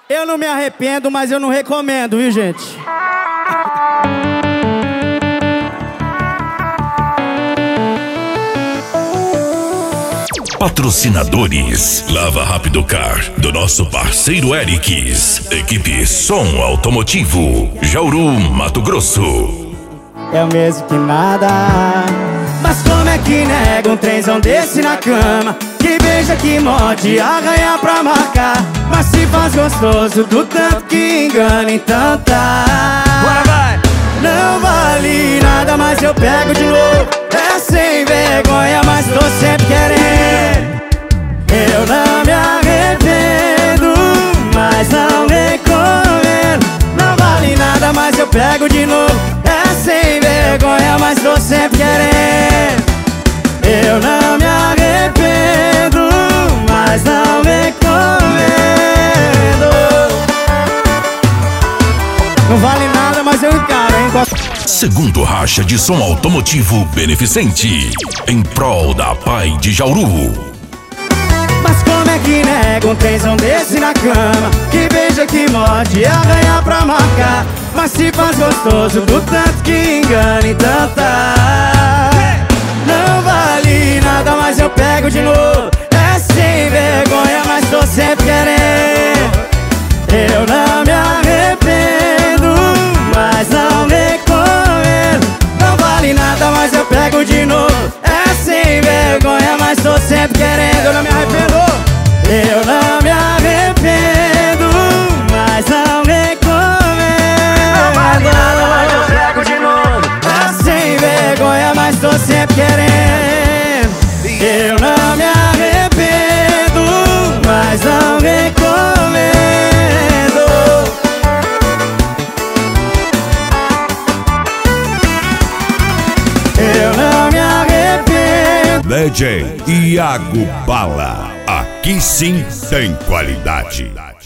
Eu não me arrependo, mas eu não recomendo, viu, gente? Patrocinadores: Lava Rápido Car, do nosso parceiro Erics. Equipe Som Automotivo, Jauru, Mato Grosso. É o mesmo que nada. Mas como é que nega um trenzão desse na cama? Que beija, que morde, arranha pra marcar. Mas se faz gostoso do tanto que engana, então tá. Bora, vai! Não vale nada, mas eu pego de novo. É sem vergonha, mas tô sempre querendo. Eu não me arrependo, mas não recomendo. Não vale nada, mas eu pego de novo. É sem vergonha, mas tô sempre querendo. Eu não me arrependo, mas não recomendo. Não vale nada, mas eu encaro, hein? Segundo racha de som automotivo beneficente, em prol da Pai de Jauru. Mas como é que nega um trenzão desse na cama? Que beija, que morde, arranha pra marcar. Mas se faz gostoso do tanto que engana, então tá. Não vale nada, mas eu pego de novo. É sem vergonha, mas tô sempre querendo. Eu não me arrependo, mas não recomendo. Não vale nada, mas eu pego de novo. É sem vergonha, mas tô sempre querendo. Eu não me arrependo. Eu não me arrependo, mas não recomendo. Não vale nada, mas eu pego de novo. É sem vergonha, mas tô sempre querendo. Eu não me arrependo, mas não recomendo. Eu não me arrependo. DJ Iago Bala, aqui sim tem qualidade.